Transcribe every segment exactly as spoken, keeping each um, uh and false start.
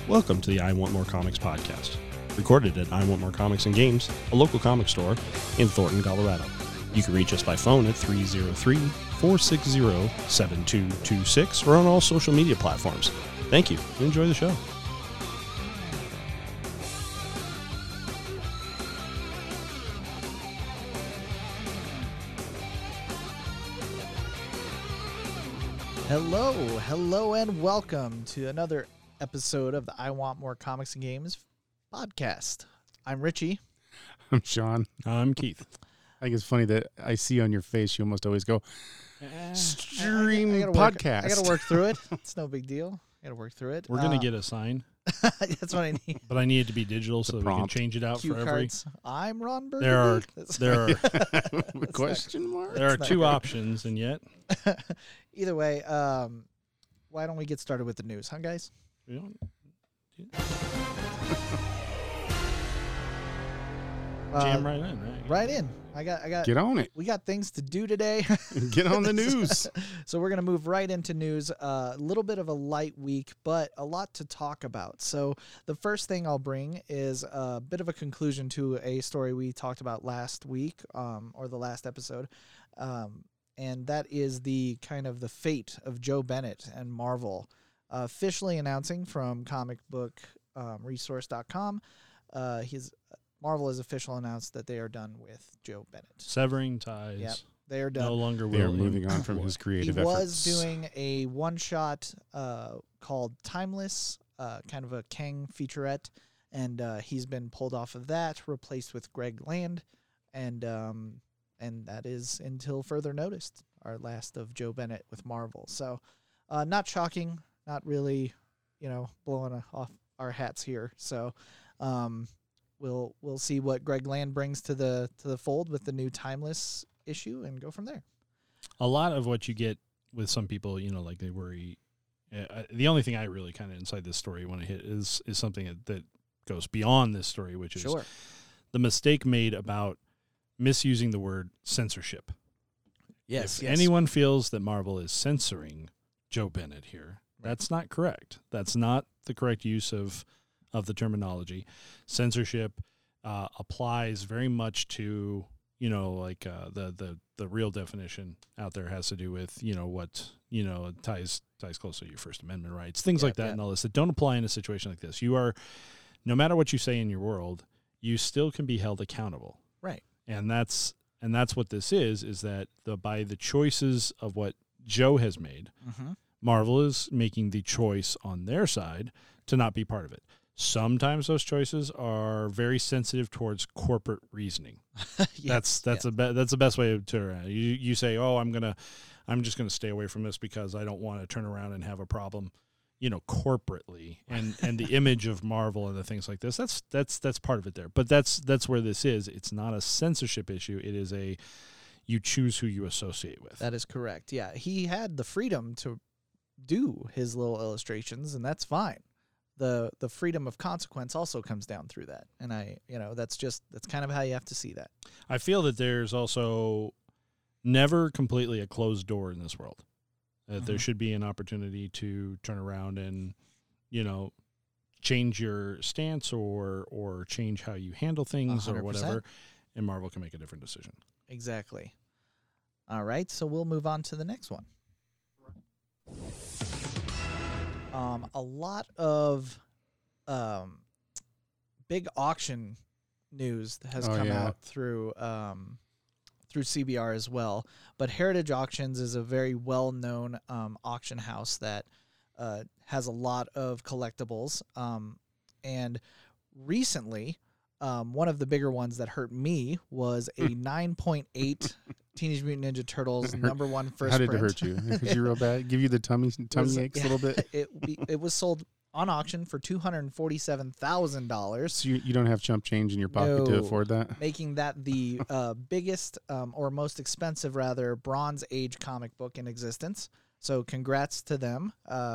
Welcome to the I Want More Comics podcast, recorded at I Want More Comics and Games, a local comic store in Thornton, Colorado. You can reach us by phone at three oh three, four six zero, seven two two six or on all social media platforms. Thank you and enjoy the show. Hello, hello, and welcome to another episode of the I Want More Comics and Games podcast. I'm Richie. I'm Sean. I'm Keith. I think it's funny that I see on your face you almost always go, Eh, stream I, I gotta podcast. Work, I got to work through it. It's no big deal. I got to work through it. We're uh, going to get a sign, That's what I need. but I need it to be digital so that we can prompt. change it out Cue for every... cards. I'm Ron Burgundy. There are, That's- there are, Question mark? there are not two good. options, and yet... Either way, um, why don't we get started with the news, huh, guys? We don't, jam Uh, right in, right? Right in. I got. I got. Get on it. We got things to do today. Get on the news. So we're going to move right into news. A uh, little bit of a light week, but a lot to talk about. So the first thing I'll bring is a bit of a conclusion to a story we talked about last week, um, or the last episode, um, and that is the kind of the fate of Joe Bennett and Marvel, uh, officially announcing from comic book resource dot com. Uh, his Marvel has officially announced that they are done with Joe Bennett. Severing ties. Yep. They are done. No longer will. They are moving on employ. from his He creative was efforts. doing a one-shot uh, called Timeless, uh, kind of a Kang featurette, and uh, he's been pulled off of that, replaced with Greg Land, and um, and that is until further notice, our last of Joe Bennett with Marvel. So, uh, not shocking, not really, you know, blowing off our hats here. So, um, we'll we'll see what Greg Land brings to the to the fold with the new Timeless issue, and go from there. A lot of what you get with some people, you know, like they worry. Uh, the only thing I really kind of inside this story want to hit is is something that, that goes beyond this story, which is Sure. the mistake made about misusing the word censorship. Yes. If yes. anyone feels that Marvel is censoring Joe Bennett here, that's not correct. That's not the correct use of of the terminology. Censorship uh, applies very much to, you know, like uh, the, the, the real definition out there has to do with, you know, what, you know, ties ties closely to your First Amendment rights, things Yeah, like that yeah. and all this that don't apply in a situation like this. You are, no matter what you say in your world, you still can be held accountable. Right. And that's and that's what this is, is that the by the choices of what Joe has made, Mm-hmm. Marvel is making the choice on their side to not be part of it. Sometimes those choices are very sensitive towards corporate reasoning. That's that's a be, that's the best way to uh, you you say, "Oh, I'm going to I'm just going to stay away from this because I don't want to turn around and have a problem, you know, corporately." And and the image of Marvel and the things like this, that's that's that's part of it there. But that's that's where this is. It's not a censorship issue. It is a you choose who you associate with. That is correct. Yeah, he had the freedom to do his little illustrations, and that's fine. The the freedom of consequence also comes down through that. And I, you know, that's just that's kind of how you have to see that. I feel that there's also never completely a closed door in this world. That there Mhm. should be an opportunity to turn around and, you know, change your stance or or change how you handle things one hundred or percent. whatever, and Marvel can make a different decision. Exactly. All right, so we'll move on to the next one. Um, a lot of um, big auction news has Oh, come yeah. out through um, through C B R as well. But Heritage Auctions is a very well-known um, auction house that uh, has a lot of collectibles. Um, and recently, um, one of the bigger ones that hurt me was a nine point eight Teenage Mutant Ninja Turtles Hurt- number one first How did print. it hurt you? Because you real bad? Give you the tummy tummy Was- aches yeah, a little bit? It we, it was sold on auction for two hundred forty-seven thousand dollars, So you, you don't have chump change in your pocket to No. afford that? making that the uh, biggest um, or most expensive, rather, Bronze Age comic book in existence. So congrats to them. Uh,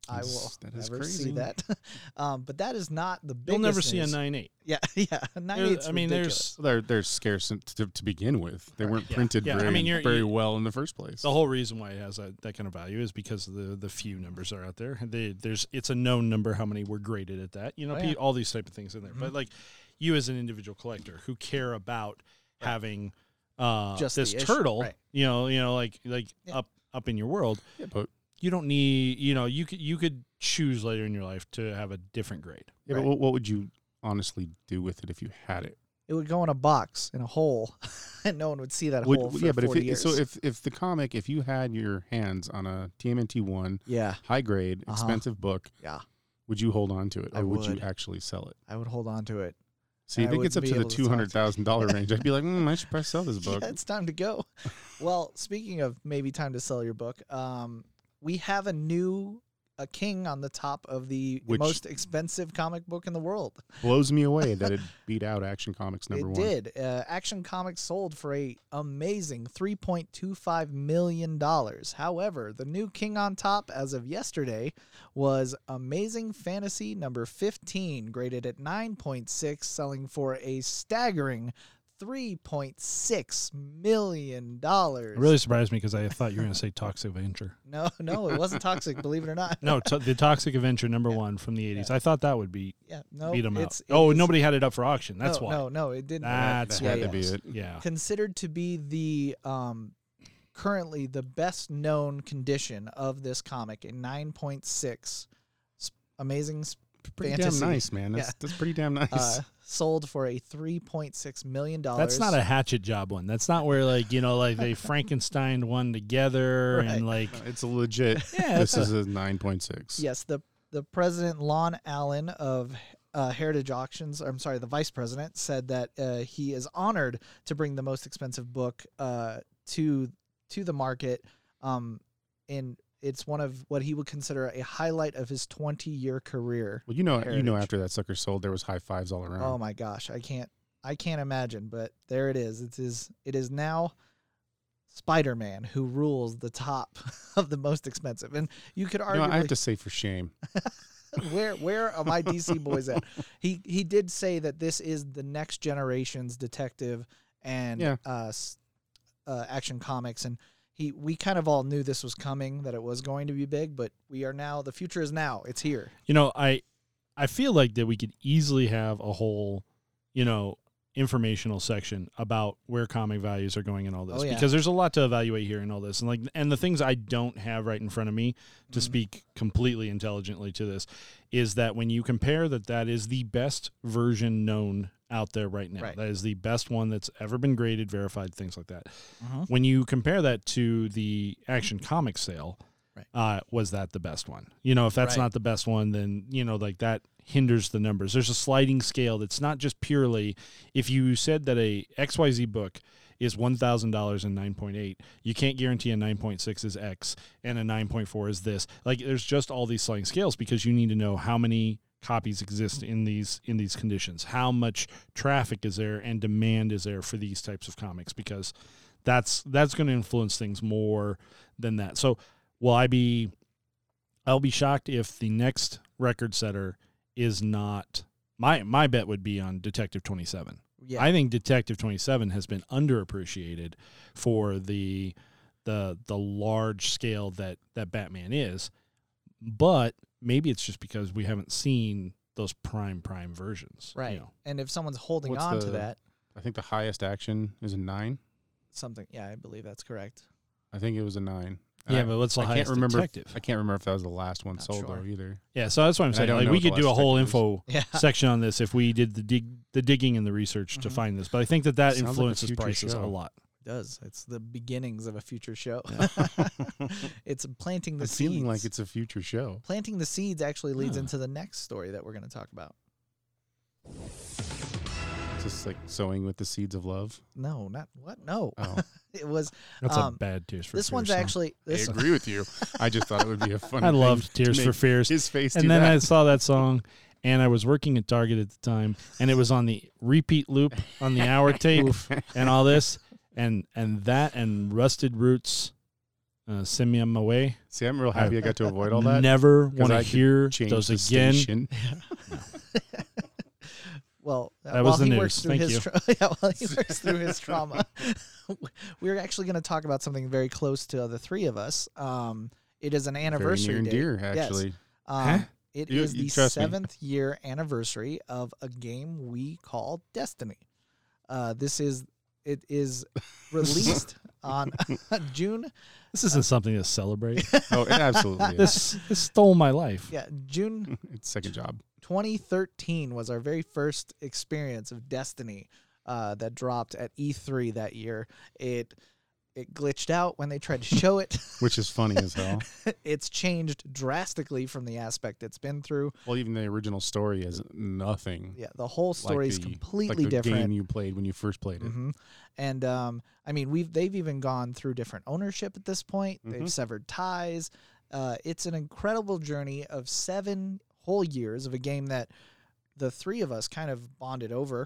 I will That's- that is never see crazy. that. um, but that is not the biggest You'll never see a news. nine eight. Yeah, yeah. Nine eight's I mean, ridiculous. there's They're they're scarce to, to begin with. They Right. weren't Yeah. printed Yeah, I very, mean, you're- very you- well in the first place. the whole reason why it has that, that kind of value is because of the the few numbers that are out there. They, there's it's a known number how many were graded at that. You know, Oh, pe- yeah. all these type of things in there. Mhm. But like you as an individual collector who care about Right. having uh, Just this the issue, turtle, right. you know, you know, like like Yeah. up up in your world, yeah, but you don't need, you know, you could you could choose later in your life to have a different grade. yeah, Right. but what, what would you honestly do with it if you had it? It would go in a box in a hole, and no one would see that Would, hole for yeah, but if forty it, years. so if if the comic, if you had your hands on a T M N T one yeah, high grade Uh-huh. expensive book, yeah, would you hold on to it, or I would. you would. actually sell it? I would hold on to it. See, if I it gets wouldn't up be to the able to talk two to hundred thousand dollar range, I'd be like, mm, I should probably sell this book. Yeah, it's time to go. Well, speaking of maybe time to sell your book, um, we have a new a king on the top of the Which- most expensive comic book in the world. Blows me away that it beat out Action Comics number it one. did. Uh, Action Comics sold for a amazing three point two five million dollars. However, the new king on top as of yesterday was Amazing Fantasy number fifteen, graded at nine point six, selling for a staggering three point six million dollars. It really surprised me because I thought you were going to say Toxic Avenger. No, no, it wasn't toxic, believe it or not. No, to, the Toxic Avenger number Yeah. one from the eighties. Yeah. I thought that would be Yeah, no, beat them out. it's, it Oh, is- nobody had it up for auction. That's no, why. No, no, it didn't. That's That why had yeah, to be yeah. it. Yeah. Considered to be the um, currently the best known condition of this comic, a nine point six. Amazing sp- Pretty fantasy. damn nice, man. That's, Yeah. that's pretty damn nice. Uh, sold for a three point six million dollars. That's not a hatchet job one. That's not where like you know like they Frankenstein one together Right. and like it's a legit. yeah. This it's a- is a nine point six. Yes, the the president Lon Allen of uh, Heritage Auctions, I'm sorry, the vice president said that uh, he is honored to bring the most expensive book uh, to to the market. Um, and it's one of what he would consider a highlight of his twenty year career. Well, you know, you know, Heritage. after that sucker sold, there was high fives all around. Oh my gosh, I can't I can't imagine, but there it is. It is it is now Spider-Man who rules the top of the most expensive. And you could You argue know, I have to say, for shame. where where are my D C boys at? He he did say that this is the next generation's detective and Yeah. uh, s- uh, Action Comics, and he we kind of all knew this was coming, that it was going to be big, but we are now the future is now. It's here. you know I I feel like that we could easily have a whole you know informational section about where comic values are going and all this Oh, yeah. because there's a lot to evaluate here and all this and like and the things I don't have right in front of me to Mhm. speak completely intelligently to this is that when you compare that that is the best version known out there right now, Right. that is the best one that's ever been graded, verified, things like that. Mhm. When you compare that to the Action Comics sale, Right. uh, was that the best one? You know, if that's Right. not the best one, then, you know, like that hinders the numbers. There's a sliding scale that's not just purely, if you said that a X Y Z book is one thousand dollars and nine point eight, you can't guarantee a nine point six is X and a nine point four is this. Like there's just all these sliding scales because you need to know how many copies exist in these in these conditions, how much traffic is there and demand is there for these types of comics, because that's that's going to influence things more than that. So will I be I'll be shocked if the next record setter is not my my bet would be on Detective twenty-seven. Yeah. I think Detective twenty-seven has been underappreciated for the the the large scale that that Batman is, but maybe it's just because we haven't seen those prime prime versions. Right. You know. And if someone's holding What's on to the- that, I think the highest action is a nine. something, yeah, I believe that's correct. I think it was a nine. And Yeah, I, but what's the I highest can't remember. If, detective? I can't remember if that was the last one Not sold sure. though either. Yeah, so that's what I'm And I saying. don't Like know we what the could do a last whole detective info Yeah. section on this if we did the dig the digging and the research to Mhm. find this. But I think that that Sounds like a influences future prices a show. lot. It does. It's the beginnings of a future show. It's planting the I'm seeds. feeling like it's a future show. Planting the seeds actually leads Huh. into the next story that we're going to talk about. Just like sowing with the seeds of love. No, not what? No. Oh, It was That's Um, a bad Tears for this Fears one's song. actually this I agree with you. I just thought it would be a funny. I thing loved to Tears for make Fears. His face. And do then that. I saw that song, and I was working at Target at the time, and it was on the repeat loop on the hour tape and all this, and and that and Rusted Roots. uh, send me on my way. See, I'm real happy I, I got to avoid all that. Never want to I hear change those the again. station. Well, uh, That while was the he news. works through Thank his you. Tra- yeah, while he works through his trauma, we're actually going to talk about something very close to the three of us. Um, it is an anniversary Very near and date. dear, Yes. actually. Um, Huh? It You- is you the trust me. seventh year anniversary of a game we call Destiny. Uh, this is it is released on June. This isn't something to celebrate. Oh, it absolutely is. this this stole my life. Yeah, June It's second job. twenty thirteen was our very first experience of Destiny uh, that dropped at E three that year. It it glitched out when they tried to show it. Which is funny as hell. It's changed drastically from the aspect it's been through. Well, even the original story is nothing Yeah, the whole story is like the, completely like the different. game you played when you first played it. hmm And um, I mean, we've they've even gone through different ownership at this point. They've Mhm. severed ties. Uh, it's an incredible journey of seven whole years of a game that the three of us kind of bonded over.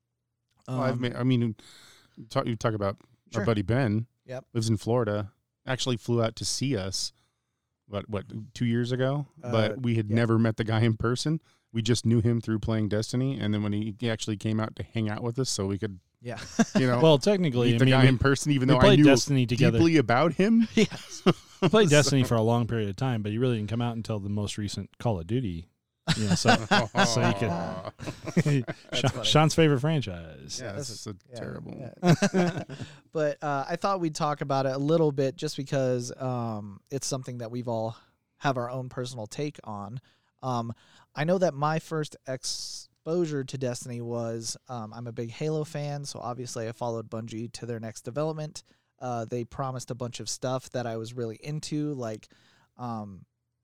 Well, I've Um, made, I mean, you talk, you talk about Sure. our buddy Ben. Yep. Lives in Florida. Actually flew out to see us. What what two years ago? Uh, but we had yeah. never met the guy in person. We just knew him through playing Destiny, and then when he, he actually came out to hang out with us, so we could, yeah. you know, Well, technically, meet I the mean, guy we, in person. Even we though I played knew Destiny together. deeply about him. Yes. We played So- Destiny for a long period of time, but you really didn't come out until the most recent Call of Duty. You know, so so you could. That's Sean, funny. Sean's favorite franchise. Yeah, That's that's a Yeah, terrible. yeah. But uh, I thought we'd talk about it a little bit just because um, it's something that we've all have our own personal take on. Um, I know that my first exposure to Destiny was um, I'm a big Halo fan, so obviously I followed Bungie to their next development. Uh, they promised a bunch of stuff that I was really into, like um,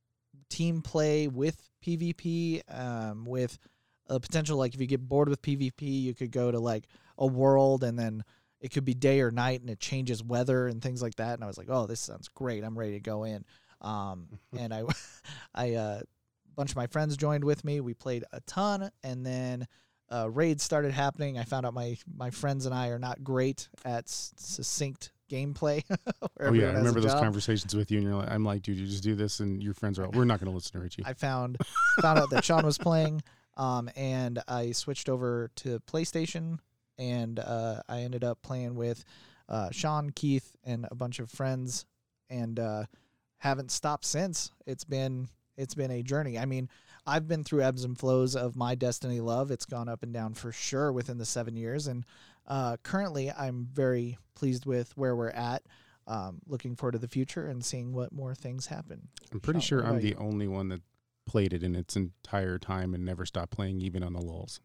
team play with PvP, um, with a potential, like if you get bored with PvP, you could go to like a world and then it could be day or night and it changes weather and things like that. And I was like, oh, this sounds great. I'm ready to go in. Um, and I, I, uh, a bunch of my friends joined with me. We played a ton, and then uh, raids started happening. I found out my, my friends and I are not great at s- succinct gameplay. where Oh yeah, everyone I has a remember those job. conversations with you, and you're like, I'm like, dude, you just do this, and your friends are, all, we're not going to listen to Richie. I found found out that Sean was playing, um, and I switched over to PlayStation, and uh, I ended up playing with uh, Sean, Keith, and a bunch of friends, and uh, haven't stopped since. It's been it's been a journey. I mean, I've been through ebbs and flows of my Destiny love. It's gone up and down for sure within the seven years, and uh, currently I'm very pleased with where we're at. Um, looking forward to the future and seeing what more things happen. I'm pretty Sean, sure what I'm about the you? only one that played it in its entire time and never stopped playing, even on the lulls.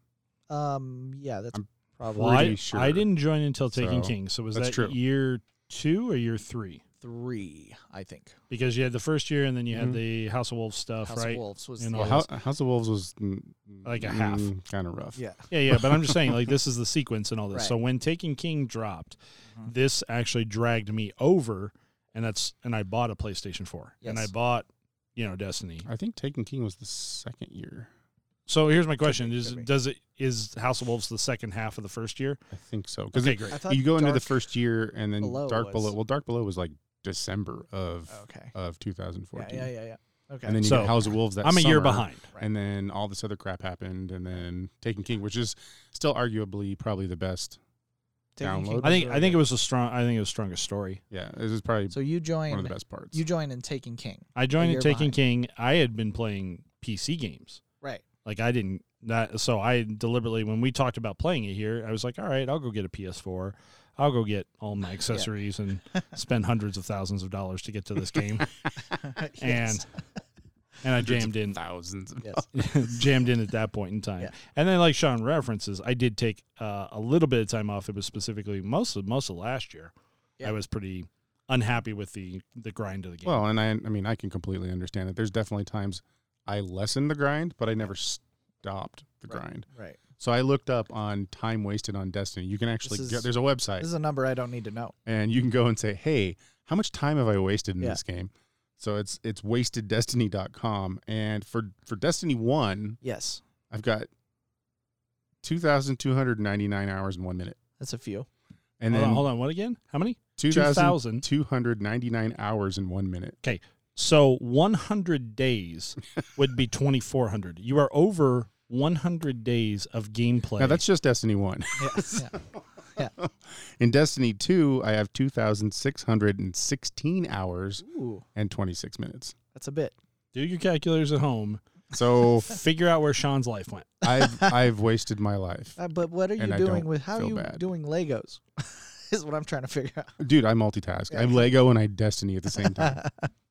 Um, yeah, that's I'm probably Well, I, Pretty sure. I didn't join until Taken So, King. So was that's that true. year two or year three? three, I think. Because you had the first year and then you had Mhm. the House of Wolves stuff, House right? of Wolves was And the all Well, this- House, House of Wolves was mm, Like a half. kind of rough. yeah. Yeah, yeah, but I'm just saying, like, this is the sequence and all this. Right. So when Taken King dropped, Mhm. this actually dragged me over, and that's and I bought a PlayStation four, and I Yes. bought, you know, Destiny. I think Taken King was the second year. So here's my question: be, Is could be. does it is House of Wolves the second half of the first year? I think so. Because Okay, great. I thought you go into the Dark- first year, and then Below Dark was- Below. Well, Dark Below was like December of Okay. of two thousand Yeah, fourteen. yeah, yeah, yeah. Okay. And then you So, get House of Wolves that I'm a year summer, behind. Right. And then all this other crap happened, and then Taken King, which is still arguably probably the best. Taken download. King was I think really I think it good. was a strong. I think it was strongest story. Yeah, this is probably So you one of joined. the best parts. You joined in Taken King. I joined year in Taken behind. King. I had been playing P C games. Right. Like I didn't that so I deliberately when we talked about playing it here, I was like, all right, I'll go get a P S four. I'll go get all my accessories and spend hundreds of thousands of dollars to get to this game. Yes. And I Hundreds of jammed in thousands. Of Yes. jammed in at that point in time. Yeah. And then like Sean references, I did take uh, a little bit of time off. It was specifically most of most of last year. Yeah. I was pretty unhappy with the the grind of the game. Well, and I, I mean, I can completely understand it. There's definitely times I lessened the grind, but I never stopped the Right. grind. Right. So I looked up on time wasted on Destiny. You can actually This get, is- there's a website, This is a number I don't need to know. and you can go and say, hey, how much time have I wasted in Yeah. this game? So it's it's wasted destiny dot com, and for for Destiny one, Yes. I've got two thousand two hundred ninety-nine hours and one minute. That's a few. And hold then on, hold on. What again? How many? two two thousand thousand. two hundred ninety-nine hours in one minute. Okay. So one hundred days would be twenty-four hundred. You are over one hundred days of gameplay. Now, that's just Destiny one. Yeah, yeah. Yeah. In Destiny two, I have two thousand six hundred sixteen hours Ooh, and twenty-six minutes. that's a bit. Do your calculators at home. So Figure out where Sean's life went. I've I've wasted my life. Uh, but what are you And I doing don't with how are feel you bad. doing Legos? Is what I'm trying to figure out. Dude, I multitask. I Lego and I Destiny at the same time.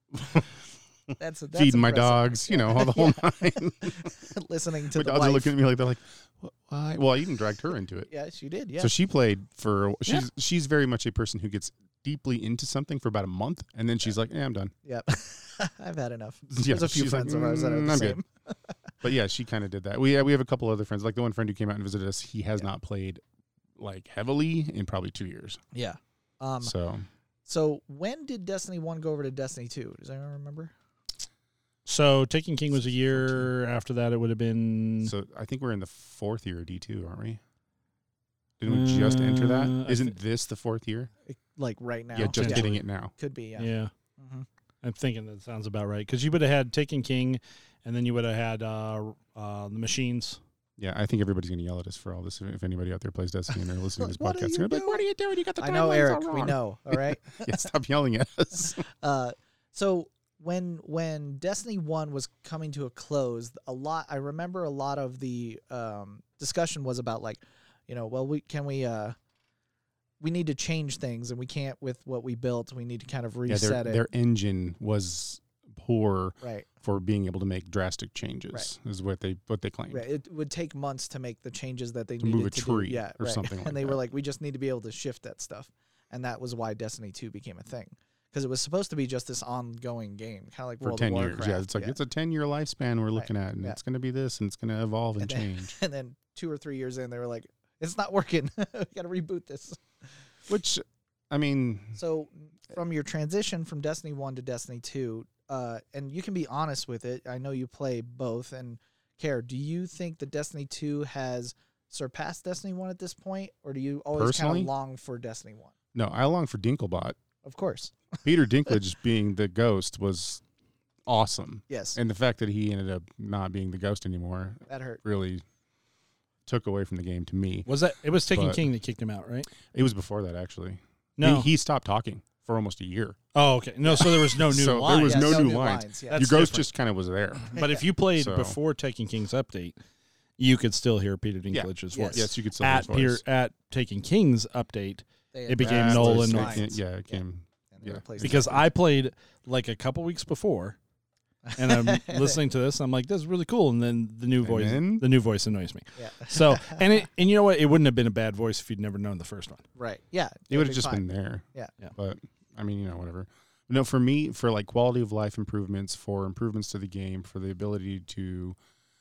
that's, that's Feeding my impressive. dogs, you know, all the whole nine. Listening to My the dogs wife. are looking at me like they're like, "What- why? Well, I even dragged her into it. Yeah, she did. Yeah. So she played for. She's Yeah. she's very much a person who gets deeply into something for about a month, and then she's like, "Yeah, I'm done." Yep. I've had enough. Yeah, There's a few she's friends like, of ours that are "Mm, the I'm same. good." But yeah, she kind of did that. We yeah, we have a couple other friends. Like the one friend who came out and visited us, he has Yeah. not played like heavily in probably two years. Yeah. Um. So, So when did Destiny one go over to Destiny two? Does anyone remember? So Taken King was a year after that. It would have been. so I think we're in the fourth year of D two, aren't we? Didn't we just enter Uh, that? I Isn't this the fourth year? It- like right now? Yeah, just Yeah. getting it now. Could be. Yeah. yeah. hmm I'm thinking that sounds about right because you would have had Taken King, and then you would have had uh, uh, the Machines. Yeah, I think everybody's gonna yell at us for all this. If if anybody out there plays Destiny and they're listening to this What are podcast, you they're like, doing? "What are you doing? You got the I know, timelines Eric. all We wrong." know. All right. Yeah, stop yelling at us. Uh, so when when Destiny one was coming to a close, a lot I remember a lot of the um, discussion was about like, you know, well we can we uh we need to change things and we can't with what we built. We need to kind of Yeah, reset their it. their engine was poor Right. for being able to make drastic changes. Right. Is what they what they claimed. Right. It would take months to make the changes that they To needed move a to tree do. Yeah, or right. something like and they that. were like, we just need to be able to shift that stuff, and that was why Destiny two became a thing because it was supposed to be just this ongoing game, kind of like For World ten of years, Warcraft. yeah, it's like it's a ten year lifespan we're looking at, and yeah. it's going to be this, and it's going to evolve and, And then- change. and then two or three years in, they were like, it's not working. We got to reboot this. Which, I mean, So from your transition from Destiny one to Destiny two, uh, and you can be honest with it. I know you play both and care. Do you think that Destiny two has surpassed Destiny one at this point, or do you always kind Personally? of long for Destiny one? no, I long for Dinklebot. Of course. Peter Dinklage being the ghost was awesome, Yes. and the fact that he ended up not being the ghost anymore that hurt. really took away from the game to me. Was that it was Taken But- King that kicked him out, right? It was before that actually. No. he, he stopped talking for almost a year. oh, okay. No, so there was no new So there line. was Yeah, no new lines. Yeah. That's Your ghost different. just kind of was there. But if you played So- before Taken King's update, you could still hear Peter Yeah. Dinklage's Yes. voice. Yes, you could still hear At his Peter voice. at Taken King's update, They it had became replaced Nolan those North. lines, Yeah, it came. and they yeah. replaced because them. I played like a couple weeks before, and I'm listening to this. And I'm like, this is really cool. And then the new And voice, then? the new voice annoys me. Yeah. So and it and you know what? It wouldn't have been a bad voice if you'd never known the first one. right. Yeah. It would have be just fine. been there. Yeah. Yeah. But I mean, you know, whatever. No, for me, for like quality of life improvements, for improvements to the game, for the ability to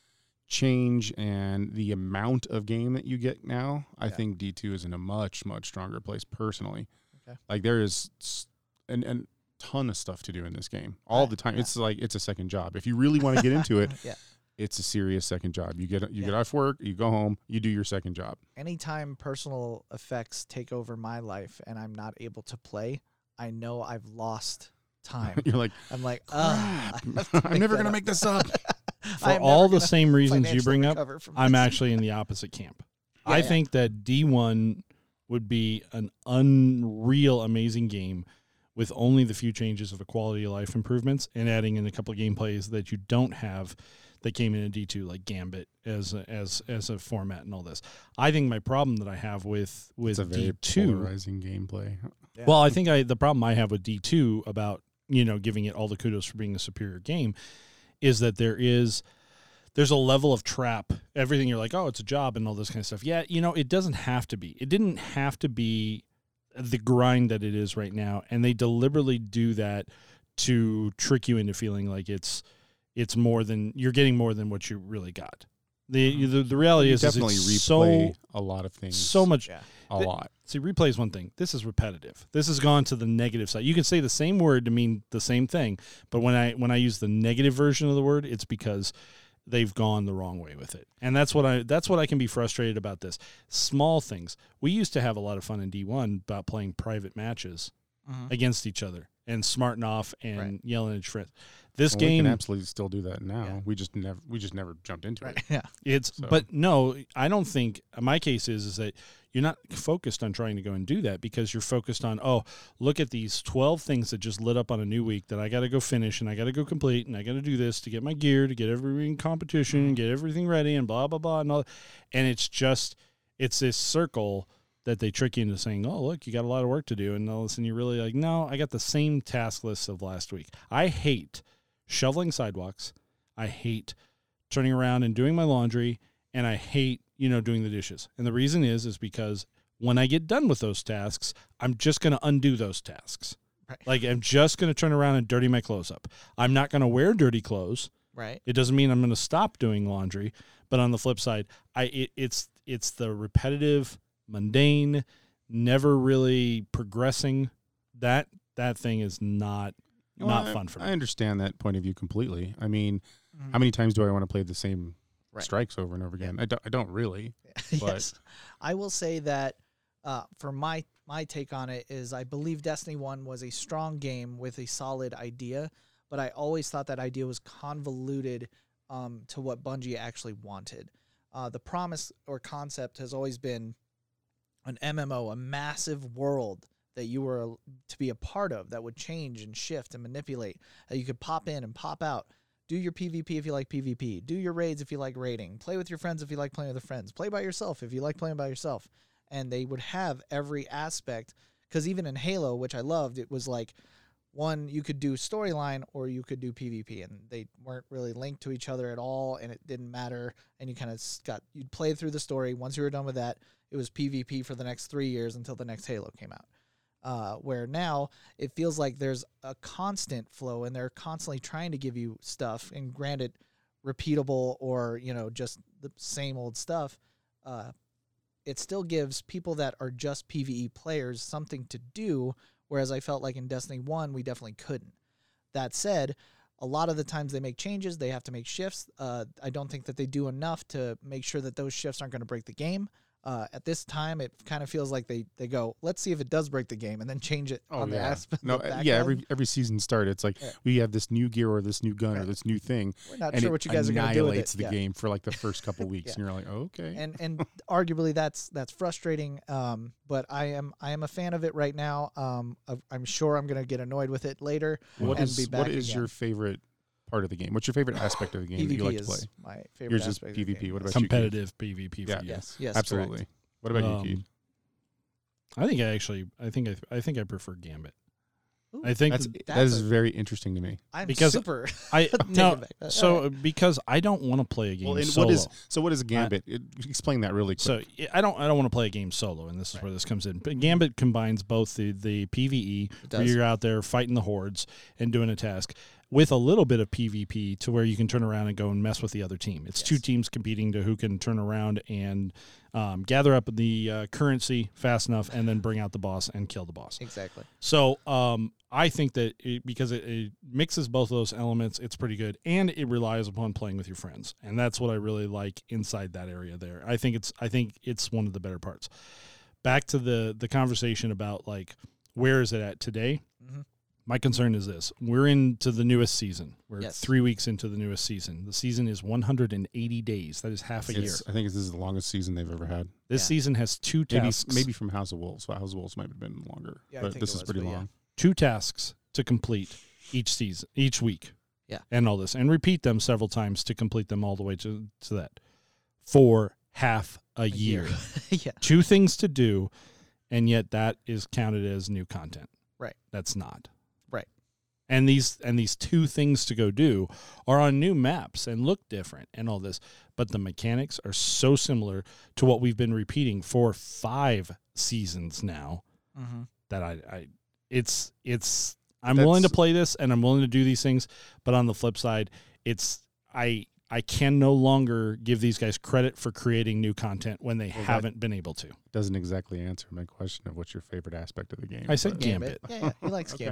change and the amount of game that you get now, I Yeah. think D two is in a much, much stronger place personally. Okay. Like there is s- an, an ton of stuff to do in this game all Right. the time. Yeah. It's like it's a second job. If you really want to get into it, Yeah. it's a serious second job. You get you Yeah. get off work, you go home, you do your second job. Anytime personal effects take over my life and I'm not able to play, I know I've lost time. You're like, I'm like, "Ugh, crap, I have to I'm make never that gonna up." make this up. For I am all never the gonna same reasons you financially bring up, recover from I'm this. actually in the opposite camp. Yeah, I yeah. think that D one would be an unreal, amazing game with only the few changes of a quality of life improvements and adding in a couple of gameplays that you don't have that came in a D two, like Gambit as a, as as a format and all this. I think my problem that I have with with It's a very D two. polarizing gameplay. Yeah. Well, I think I the problem I have with D two about, you know, giving it all the kudos for being a superior game is that there is there's a level of trap. Everything you're like, oh, it's a job and all this kind of stuff. Yeah, you know, it doesn't have to be. It didn't have to be the grind that it is right now, and they deliberately do that to trick you into feeling like it's it's more than you're getting more than what you really got. The the, the reality You is, is definitely it's replay so a lot of things. so much. Yeah. a Th- lot. See, replay is one thing. This is repetitive. This has gone to the negative side. You can say the same word to mean the same thing, but when I when I use the negative version of the word, it's because they've gone the wrong way with it. And that's what I that's what I can be frustrated about this. Small things. We used to have a lot of fun in D one about playing private matches mm-hmm. against each other and smarting off and right. yelling at your friends. This well, game we can absolutely still do that now. Yeah. We just never we just never jumped into right. it. Yeah. It's so. But no, I don't think my case is is that you're not focused on trying to go and do that because you're focused on, oh, look at these twelve things that just lit up on a new week that I got to go finish and I got to go complete and I got to do this to get my gear, to get everything in competition and get everything ready and blah, blah, blah. And, all. And it's just, it's this circle that they trick you into saying, oh, look, you got a lot of work to do. And all of a sudden you're really like, no, I got the same task list of last week. I hate shoveling sidewalks. I hate turning around and doing my laundry. And I hate, you know, doing the dishes. And the reason is, is because when I get done with those tasks, I'm just going to undo those tasks. Right. Like, I'm just going to turn around and dirty my clothes up. I'm not going to wear dirty clothes. Right. It doesn't mean I'm going to stop doing laundry. But on the flip side, I it, it's it's the repetitive, mundane, never really progressing. That that thing is not well, not I, fun for me. I understand that point of view completely. I mean, mm-hmm. how many times do I want to play the same Right. strikes over and over again? Yeah. I, don't, I don't really. Yes. But. I will say that uh, for my, my take on it is I believe Destiny one was a strong game with a solid idea, but I always thought that idea was convoluted um, to what Bungie actually wanted. Uh, the promise or concept has always been an M M O, a massive world that you were to be a part of that would change and shift and manipulate, that you could pop in and pop out. Do your PvP if you like PvP. Do your raids if you like raiding. Play with your friends if you like playing with friends. Play by yourself if you like playing by yourself. And they would have every aspect, because even in Halo, which I loved, it was like, one, you could do storyline or you could do PvP, and they weren't really linked to each other at all, and it didn't matter, and you kind of got, you'd play through the story. Once you were done with that, it was PvP for the next three years until the next Halo came out. Uh, where now it feels like there's a constant flow and they're constantly trying to give you stuff, and granted, repeatable or, you know, just the same old stuff. Uh, it still gives people that are just PvE players something to do, whereas I felt like in Destiny one, we definitely couldn't. That said, a lot of the times they make changes, they have to make shifts. Uh, I don't think that they do enough to make sure that those shifts aren't going to break the game. Uh, at this time, it kind of feels like they, they go, let's see if it does break the game, and then change it oh, on yeah. the aspect. No, the yeah, every every season start, it's like yeah. we have this new gear or this new gun right. or this new thing. We're not and sure it what you guys are going to do with it. annihilates the yeah. game for like the first couple weeks, yeah. and you're like, oh, okay. And and arguably that's that's frustrating. Um, but I am I am a fan of it right now. Um, I'm sure I'm going to get annoyed with it later. What and is be back what is again. your favorite part of the game? What's your favorite aspect of the game PvP that you like is to play? my favorite Yours is aspect of the PvP. game. What about competitive you, Keith? PvP for yeah. you? Yes, yes, absolutely. Correct. What about um, you, Keith? I think I actually, I think I, I think I prefer Gambit. Ooh, I think That's, th- that is very interesting to me. I'm because super. I no, it back. so Right. because I don't want to play a game Well, and solo. what is so? What is a Gambit? It, explain that really quick. So I don't I don't want to play a game solo, and this is Right. where this comes in. But Gambit combines both the the PvE, It where does. you're out there fighting the hordes and doing a task, with a little bit of PvP to where you can turn around and go and mess with the other team. It's Yes. two teams competing to who can turn around and um, gather up the uh, currency fast enough and then bring out the boss and kill the boss. Exactly. So um, I think that it, because it, it mixes both of those elements, it's pretty good, and it relies upon playing with your friends, and that's what I really like inside that area there. I think it's I think it's one of the better parts. Back to the the conversation about like where is it at today? Mm-hmm. My concern is this: we're into the newest season. We're Yes. three weeks into the newest season. The season is one hundred eighty days. That is half a year. It's- I think this is the longest season they've ever had. This Yeah. season has two Maybe tasks. maybe from House of Wolves. House of Wolves might have been longer, Yeah, I but think this it is was, pretty but yeah. long. two tasks to complete each season, each week. Yeah. And all this. And repeat them several times to complete them all the way to, to that. For half a, A year. year. yeah. Two things to do, and yet that is counted as new content. Right. That's not. Right. And these and these two things to go do are on new maps and look different and all this. But the mechanics are so similar to what we've been repeating for five seasons now Mm-hmm. that I, I it's it's I'm That's- willing to play this and I'm willing to do these things, but on the flip side, it's I I can no longer give these guys credit for creating new content when they Well, that- haven't been able to. Doesn't exactly answer my question of what's your favorite aspect of the game. I said but- Gambit. Yeah, yeah, he likes Okay. Gambit.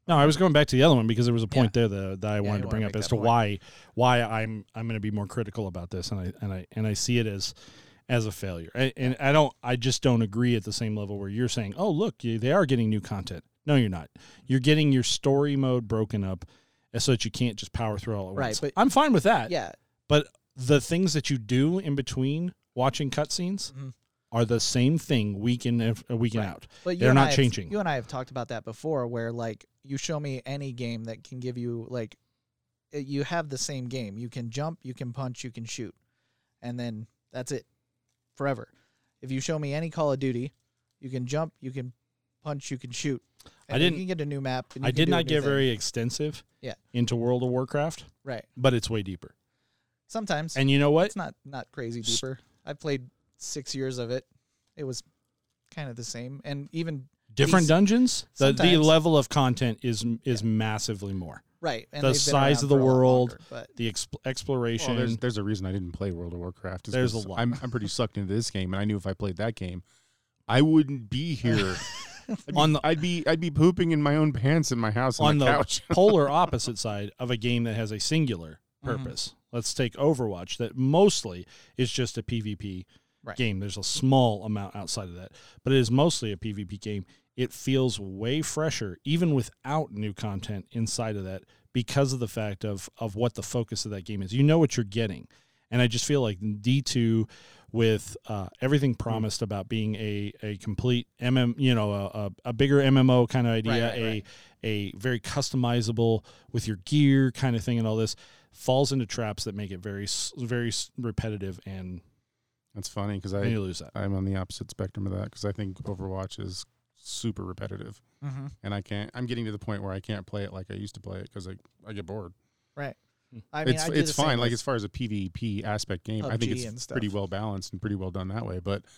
No, I was going back to the other one because there was a point Yeah. there that, that I Yeah, wanted you to wanna bring up make as that to point. why why I'm I'm going to be more critical about this, and I and I and I see it as as a failure. I, and I don't I just don't agree at the same level where you're saying, oh look, you, they are getting new content. No, you're not. You're getting your story mode broken up so that you can't just power through all at Right, once. but- I'm fine with that. Yeah. But the things that you do in between watching cutscenes Mhm. are the same thing week in and week and Right. out. But you They're and not I have- changing. You and I have talked about that before, where like you show me any game that can give you like, uh, you have the same game. You can jump, you can punch, you can shoot, and then that's it, forever. If you show me any Call of Duty, you can jump, you can punch, you can shoot. And I didn't- You can get a new map. And you I can did do a not new get thing. very extensive Yeah. into World of Warcraft, right. but it's way deeper. Sometimes And you know what? it's not not crazy deeper. I played six years of it. It was kind of the same, and even Different these- dungeons, the, the sometimes- level of content is is massively more. right. And The they've been size around of the for a lot world, longer, but The exp- exploration. Well, there's there's a reason I didn't play World of Warcraft. is There's a 'cause lot. I'm I'm pretty sucked into this game, and I knew if I played that game, I wouldn't be here. I'd be, On the- I'd be I'd be pooping in my own pants in my house on, on the the couch. polar opposite side of a game that has a singular Mhm. purpose. Let's take Overwatch, that mostly is just a PvP Right. game. There's a small amount outside of that, but it is mostly a PvP game. It feels way fresher, even without new content inside of that, because of the fact of of what the focus of that game is. You know what you're getting, and I just feel like D two, with uh, everything promised about being a, a complete M M, you know, a, a, a bigger M M O kind of idea, Right, right, a right. a very customizable with your gear kind of thing, and all this falls into traps that make it very s- very s- repetitive, and That's funny because and you I lose that. I'm on the opposite spectrum of that because I think Overwatch is super repetitive, Mhm. and I can't. I'm getting to the point where I can't play it like I used to play it because I I get bored. right. Hmm. I mean, it's I do it's the same fine. Like with- as far as a PvP aspect game, I think P U B G and it's stuff. pretty well balanced and pretty well done that way. But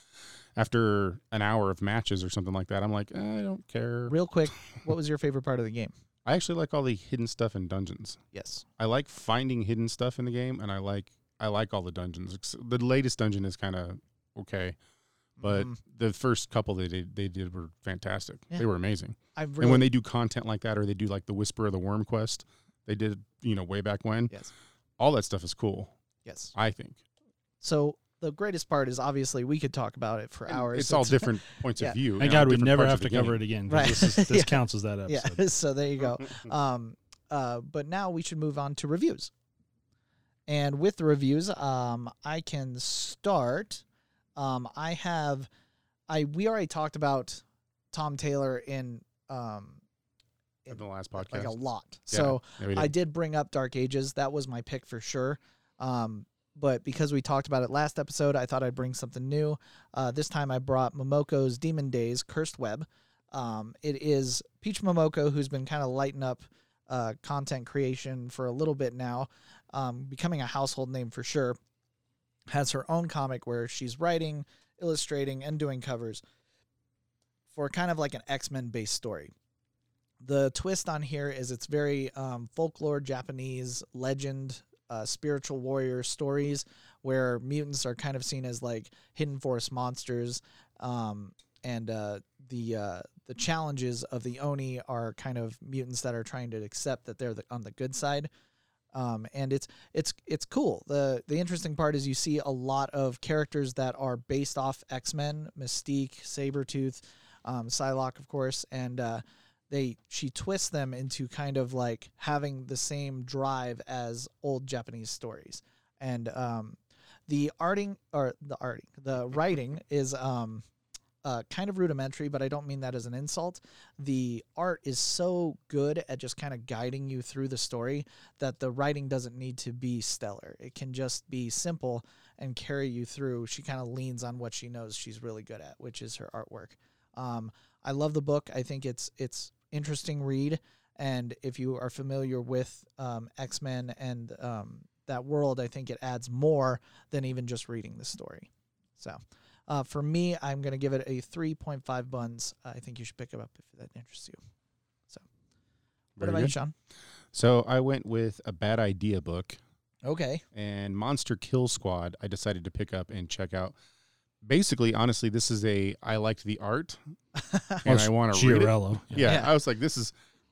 after an hour of matches or something like that, I'm like, eh, I don't care. real quick, what was your favorite part of the game? I actually like all the hidden stuff in dungeons. Yes. I like finding hidden stuff in the game, and I like I like all the dungeons. Ex- The latest dungeon is kind of okay, but Mhm. the first couple they did they did were fantastic. Yeah. They were amazing. I really, And when they do content like that, or they do like the Whisper of the Worm quest, they did you know way back when. yes, All that stuff is cool. yes. I think So the greatest part is obviously we could talk about it for And hours. It's all different points Yeah. of view. Thank you know, God we different never parts have of to the cover game. it again. 'cause Right. This, is, this Yeah. counts as that Yeah. episode. So there you go. Um, uh, but now we should move on to reviews. And with the reviews, um, I can start. Um, I have, I we already talked about Tom Taylor in um, In the last podcast, like a lot. Yeah. So Yeah, we I did. did bring up Dark Ages. That was my pick for sure. Um, but because we talked about it last episode, I thought I'd bring something new. Uh, this time I brought Momoko's Demon Days Cursed Web. Um, it is Peach Momoko, who's been kind of lighting up uh, content creation for a little bit now, um, becoming a household name for sure. Has her own comic where she's writing, illustrating, and doing covers for kind of like an X-Men based story. The twist on here is it's very um, folklore, Japanese legend, uh, spiritual warrior stories where mutants are kind of seen as like hidden forest monsters, um, and uh, the uh, the challenges of the Oni are kind of mutants that are trying to accept that they're the, on the good side. Um, and it's it's it's cool. the The interesting part is you see a lot of characters that are based off X-Men, Mystique, Sabretooth, um, Psylocke, of course, and uh, they she twists them into kind of like having the same drive as old Japanese stories. And um, the arting or the arting, the writing is um, uh, kind of rudimentary, but I don't mean that as an insult. The art is so good at just kind of guiding you through the story that the writing doesn't need to be stellar. It can just be simple and carry you through. She kind of leans on what she knows she's really good at, which is her artwork. Um, I love the book. I think it's it's interesting read, and if you are familiar with um, X-Men and um, that world, I think it adds more than even just reading the story. So uh, for me, I'm going to give it a three point five buns. I think you should pick it up if that interests you. So what Very about you, good. Sean? So I went with a Bad Idea book, Okay. and Monster Kill Squad I decided to pick up and check out. Basically, honestly, this is a I liked the art and I want to read it. Giorello. Yeah, Yeah. I was like, this is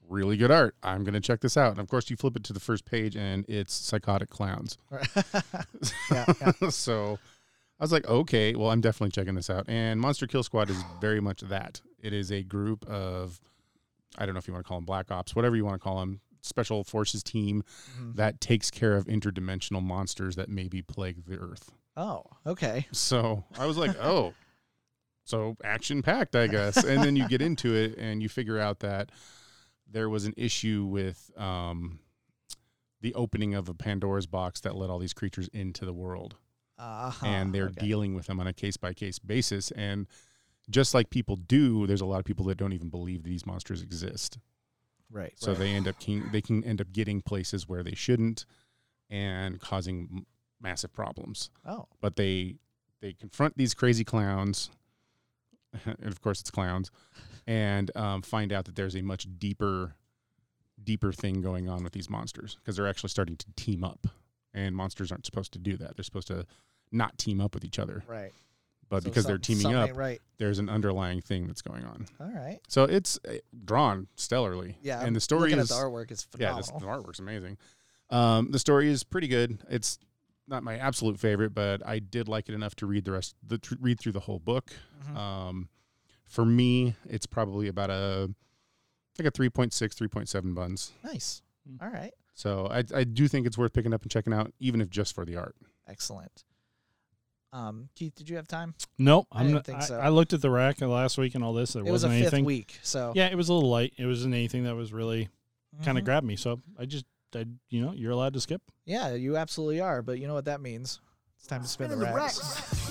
really good art. I'm going to check this out. And of course, you flip it to the first page, and it's psychotic clowns. yeah, yeah. So I was like, okay, well, I'm definitely checking this out. And Monster Kill Squad is very much that. It is a group of, I don't know if you want to call them Black Ops, whatever you want to call them, special forces team Mhm. that takes care of interdimensional monsters that maybe plague the Earth. Oh, okay. So I was like, oh, so action packed, I guess. And then you get into it and you figure out that there was an issue with um, the opening of a Pandora's box that let all these creatures into the world. Uh-huh. And they're okay. dealing with them on a case by case basis. And just like people do, there's a lot of people that don't even believe that these monsters exist. Right. So right. they end up king, they can end up getting places where they shouldn't and causing m- massive problems. Oh. But they they confront these crazy clowns, and of course it's clowns, and um, find out that there's a much deeper deeper thing going on with these monsters because they're actually starting to team up, and monsters aren't supposed to do that. They're supposed to not team up with each other. Right. But So because some- they're teaming something up, ain't right. there's an underlying thing that's going on. All right. So it's uh, drawn stellarly. Yeah. and I'm the story looking is at the artwork is yeah, phenomenal. this, the artwork's amazing. Um, the story is pretty good. It's not my absolute favorite, but I did like it enough to read the rest, the tr- read through the whole book. Mhm. Um, for me, it's probably about a like a three point six, three point seven buns. Nice. Mm. All right. So I I do think it's worth picking up and checking out, even if just for the art. Excellent. Um, Keith, did you have time? Nope. I I'm didn't not, think I, so. I looked at the rack last week and all this. There It was a wasn't fifth anything. week, so Yeah, it was a little light. It wasn't anything that was really kind of Mhm. grabbed me. So I just, I, you know, you're allowed to skip. Yeah, you absolutely are. But you know what that means? It's time to spin the Spinning the racks.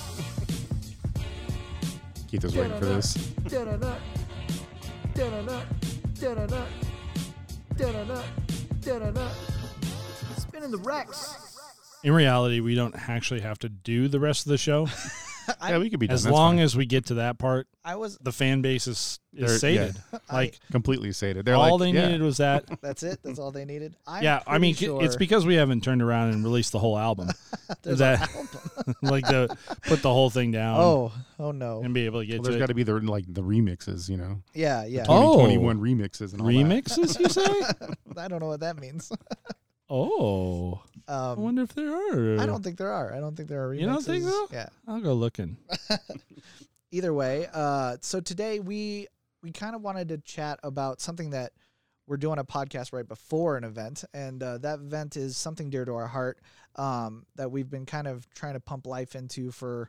Keith was waiting for this. Da-da-da. Da-da-da. Da-da-da. Da-da-da. Da-da-da. Spinning the racks. In reality, we don't actually have to do the rest of the show. I, Yeah, we could be done. As That's long fine. as we get to that part, I was. the fan base is, They're- is sated. I- Like, completely sated. They're all like, they yeah. needed was that. That's it. That's all they needed. I'm yeah, I mean, pretty it's sure because we haven't turned around and released the whole album. there's that- an album. like, to put the whole thing down Oh, oh no. and be able to get Well, to there's it. got to be the like the remixes, you know, Yeah, yeah. Oh. twenty twenty-one remixes and all that. Remixes, you say? I don't know what that means. Oh, I Um, wonder if there are. I don't think there are. I don't think there are remixes. You don't think so? Yeah. I'll go looking. Either way, uh, so today we we kind of wanted to chat about something that we're doing a podcast right before an event, and uh, that event is something dear to our heart um, that we've been kind of trying to pump life into for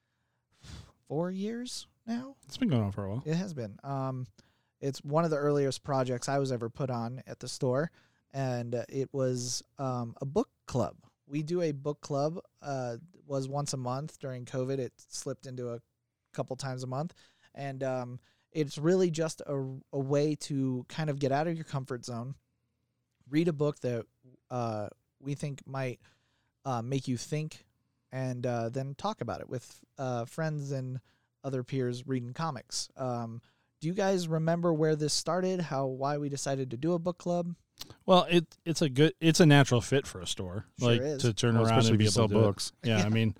four years now. It's been going on for a while. It has been. Um, it's one of the earliest projects I was ever put on at the store, and uh, it was um, a book club. We do a book club. Uh, was once a month during COVID. It slipped into a couple times a month, and um, it's really just a, a way to kind of get out of your comfort zone, read a book that uh, we think might uh, make you think, and uh, then talk about it with uh, friends and other peers reading comics. Um, do you guys remember where this started? How why we decided to do a book club? Well, it it's a good it's a natural fit for a store, Sure like is. to turn Well, around especially and if be you able sell to do books. It. Yeah, I mean,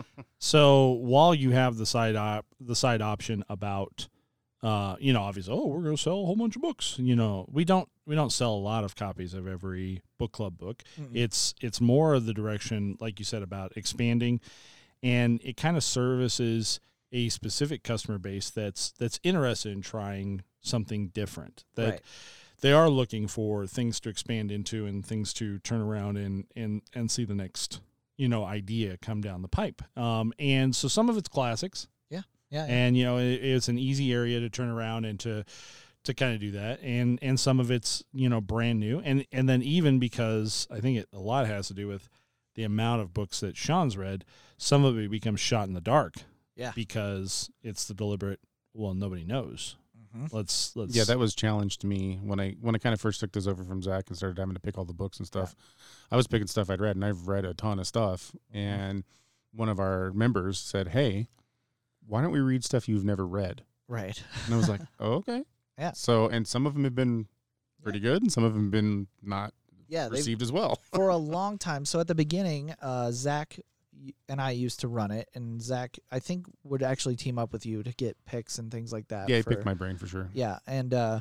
so while you have the side op the side option about, uh, you know, obviously, oh, we're going to sell a whole bunch of books. You know, we don't we don't sell a lot of copies of every book club book. Mm-mm. It's it's more of the direction, like you said, about expanding, and it kind of services a specific customer base that's that's interested in trying something different. That Right. they are looking for things to expand into and things to turn around and and and see the next, you know, idea come down the pipe. Um, and so some of it's classics, Yeah, yeah. and you know, it, it's an easy area to turn around and to to kind of do that. And and some of it's, you know, brand new. And and then even because I think it a lot has to do with the amount of books that Sean's read, some of it becomes shot in the dark. Yeah. Because it's the deliberate. Well, nobody knows. Mhm. Let's let's. Yeah, that was challenged to me when I when I kind of first took this over from Zach and started having to pick all the books and stuff. I was picking stuff I'd read, and I've read a ton of stuff. And one of our members said, "Hey, why don't we read stuff you've never read?" Right. And I was like, "Oh, okay." Yeah. So, and some of them have been pretty good, and some of them have been not Yeah, they've received as well. for a long time. So at the beginning, uh, Zach y- and I used to run it, and Zach, I think, would actually team up with you to get picks and things like that. Yeah, he for- picked my brain for sure. Yeah, and uh,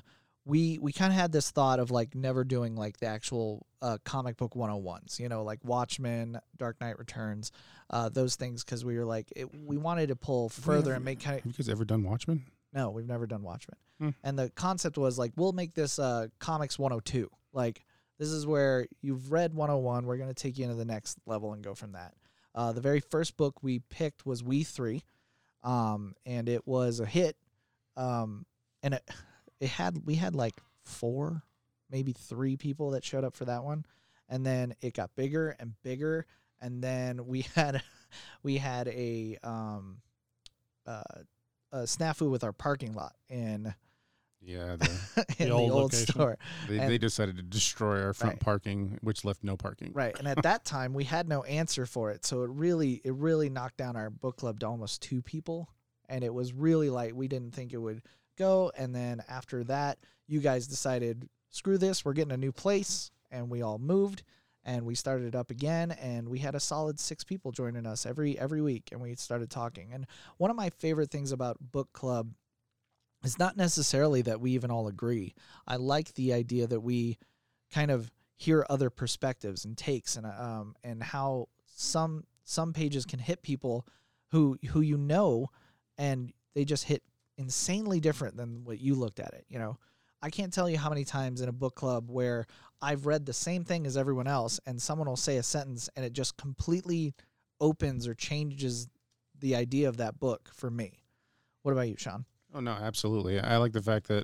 we we kind of had this thought of like never doing like the actual uh, comic book one oh ones, you know, like Watchmen, Dark Knight Returns, uh, those things, because we were like, it, we wanted to pull further ever- and make kind of. Have you guys ever done Watchmen? No, we've never done Watchmen. Hmm. And the concept was like, we'll make this uh, comics one oh two. Like, this is where you've read one oh one. We're going to take you into the next level and go from that. Uh, the very first book we picked was We Three, um, and it was a hit. Um, and it it had we had like four, maybe three people that showed up for that one, and then it got bigger and bigger, and then we had we had a um, uh, a snafu with our parking lot in Yeah, the, in the old old, location. store. they, And- they decided to destroy our front Right. parking, which left no parking. Right. And at that time we had no answer for it. So it really it really knocked down our book club to almost two people. And it was really like we didn't think it would go. And then after that, you guys decided, screw this, we're getting a new place, and we all moved and we started it up again, and we had a solid six people joining us every every week, and we started talking. And one of my favorite things about book club is not necessarily that we even all agree. I like the idea that we kind of hear other perspectives and takes, and um and how some some pages can hit people who who you know, and they just hit insanely different than what you looked at it. You know, I can't tell you how many times in a book club where I've read the same thing as everyone else, and someone will say a sentence and it just completely opens or changes the idea of that book for me. What about you, Sean? Oh, no, absolutely. I like the fact that,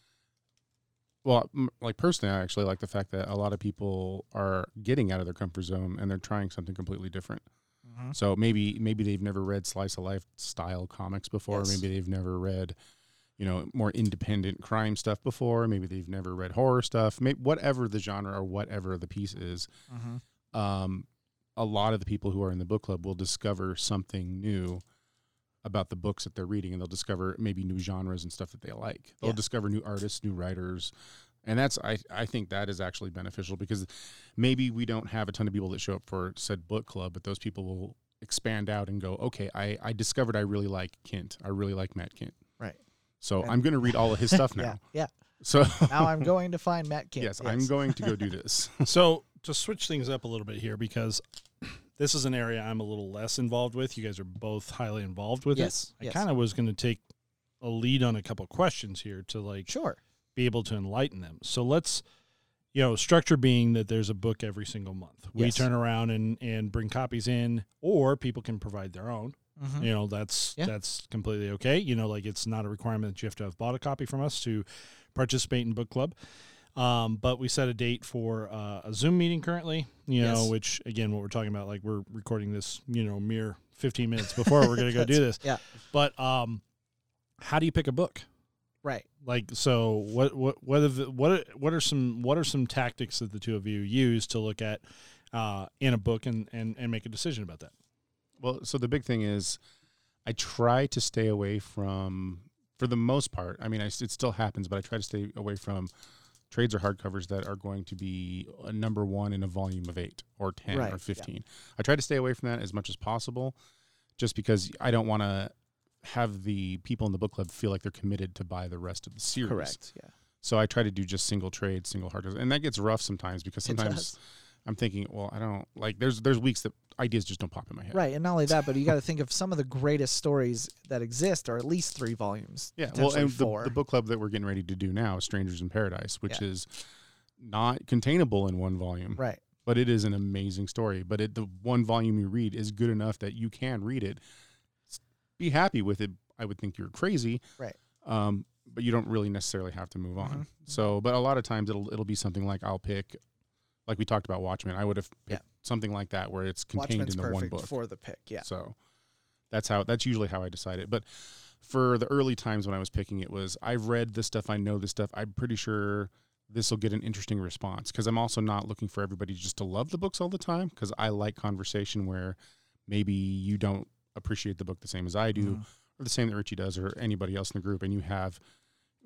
well, m- like personally, I actually like the fact that a lot of people are getting out of their comfort zone and they're trying something completely different. Mm-hmm. So maybe maybe they've never read slice of life style comics before. Yes. Maybe they've never read, you know, more independent crime stuff before. Maybe they've never read horror stuff. Maybe whatever the genre or whatever the piece is. Mm-hmm. Um, a lot of the people who are in the book club will discover something new about the books that they're reading, and they'll discover maybe new genres and stuff that they like. They'll Yeah. discover new artists, new writers. And that's, I, I think that is actually beneficial, because maybe we don't have a ton of people that show up for said book club, but those people will expand out and go, okay, I, I discovered I really like Kent. I really like Matt Kent. Right. So And- I'm going to read all of his stuff now. Yeah. Yeah. So Now I'm going to find Matt King. yes, I'm going to go do this. So to switch things up a little bit here, because this is an area I'm a little less involved with. You guys are both highly involved with Yes, it. I yes. kind of was going to take a lead on a couple questions here to like Sure. be able to enlighten them. So let's, you know, structure being that there's a book every single month. We Yes. turn around and, and bring copies in, or people can provide their own. Mm-hmm. You know, that's Yeah. that's completely okay. You know, like it's not a requirement that you have to have bought a copy from us to participate in book club. Um, but we set a date for uh, a Zoom meeting currently, you know, Yes. which again, what we're talking about, like we're recording this, you know, mere fifteen minutes before we're going to go do this. Yeah. But um, how do you pick a book? Right. Like, so what, what, what are the, what, are, what are some, what are some tactics that the two of you use to look at uh, in a book and, and, and make a decision about that? Well, so the big thing is I try to stay away from, for the most part, I mean, I, it still happens, but I try to stay away from trades or hardcovers that are going to be a number one in a volume of eight or ten Right, or yeah. fifteen. I try to stay away from that as much as possible, just because I don't want to have the people in the book club feel like they're committed to buy the rest of the series. Correct. Yeah. So I try to do just single trades, single hardcovers, and that gets rough sometimes, because It sometimes does. I'm thinking, well, I don't like. There's there's weeks that ideas just don't pop in my head. Right. And not only that, but you got to think of some of the greatest stories that exist are at least three volumes. Yeah, well, potentially and the, four. the book club that we're getting ready to do now is Strangers in Paradise, which Yeah. is not containable in one volume, Right. but it is an amazing story. But it, the one volume you read is good enough that you can read it, s- be happy with it. I would think you're crazy, Right. Um, but you don't really necessarily have to move on. Mhm. So, but a lot of times it'll it'll be something like I'll pick, like we talked about Watchmen. I would have picked something like that where it's contained Watchmen's in the one perfect book. for the pick. Yeah. So that's how that's usually how I decide it. But for the early times when I was picking it was I've read this stuff, I know this stuff. I'm pretty sure this will get an interesting response, because I'm also not looking for everybody just to love the books all the time, because I like conversation where maybe you don't appreciate the book the same as I do, Mhm. or the same that Richie does, or anybody else in the group, and you have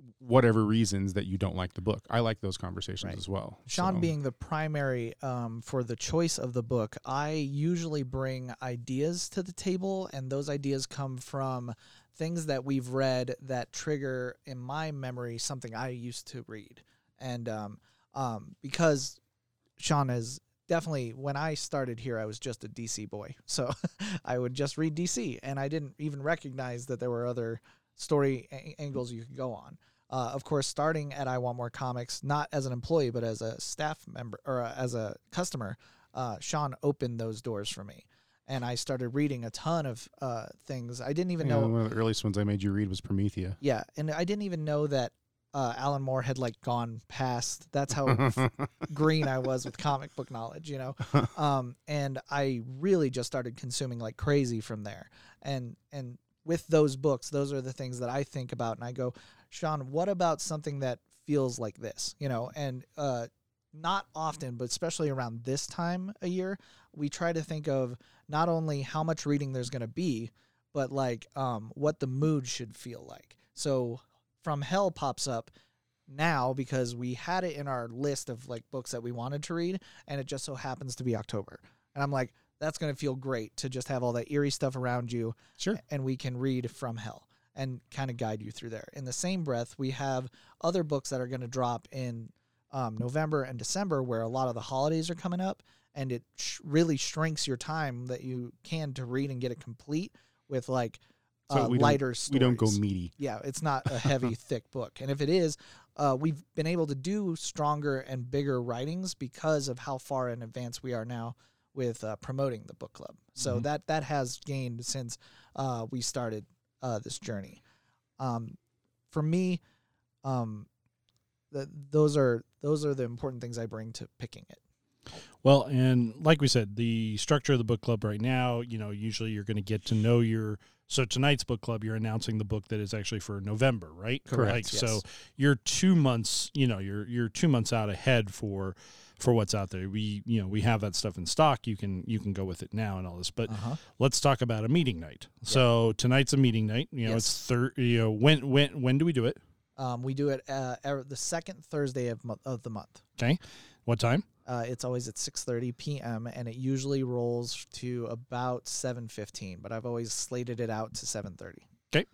whatever reasons that you don't like the book. I like those conversations Right. as well. Sean So- being the primary um, for the choice of the book, I usually bring ideas to the table, and those ideas come from things that we've read that trigger in my memory something I used to read. And um, um, because Sean is definitely, when I started here, I was just a D C boy. So I would just read D C, and I didn't even recognize that there were other story a- angles you could go on. Uh, of course, starting at I Want More Comics, not as an employee, but as a staff member or uh, as a customer, uh, Sean opened those doors for me. And I started reading a ton of uh, things. I didn't even Yeah, know. one of the earliest ones I made you read was Promethea. Yeah, and I didn't even know that uh, Alan Moore had like gone past. That's how f- green I was with comic book knowledge, you know. Um, and I really just started consuming like crazy from there. And and with those books, those are the things that I think about, and I go, Sean, what about something that feels like this, you know? And uh, not often, but especially around this time a year, we try to think of not only how much reading there's going to be, but like um, what the mood should feel like. So From Hell pops up now because we had it in our list of like books that we wanted to read, and it just so happens to be October. And I'm like, that's going to feel great to just have all that eerie stuff around you. Sure. And we can read From Hell and kind of guide you through there. In the same breath, we have other books that are going to drop in um, November and December where a lot of the holidays are coming up, and it sh- really shrinks your time that you can to read and get it complete with like So uh, we don't- lighter stories. We don't go meaty. Yeah, it's not a heavy, thick book. And if it is, uh, we've been able to do stronger and bigger writings because of how far in advance we are now with uh, promoting the book club. So Mhm. that that has gained since uh, we started uh, this journey. Um, for me, um, the, those are those are the important things I bring to picking it. Well, and like we said, the structure of the book club right now, you know, usually you're going to get to know your. So tonight's book club, you're announcing the book that is actually for November, right? Correct, Like, yes. So you're two months, you know, you're you're two months out ahead for for what's out there. We, you know, we have that stuff in stock. You can you can go with it now and all this. But Uh-huh. let's talk about a meeting night. So tonight's a meeting night. You know, Yes. it's third. You know, when when when do we do it? Um, we do it uh, er, the second Thursday of mo- of the month. Okay, what time? Uh, it's always at six thirty p.m. and it usually rolls to about seven fifteen, but I've always slated it out to seven thirty.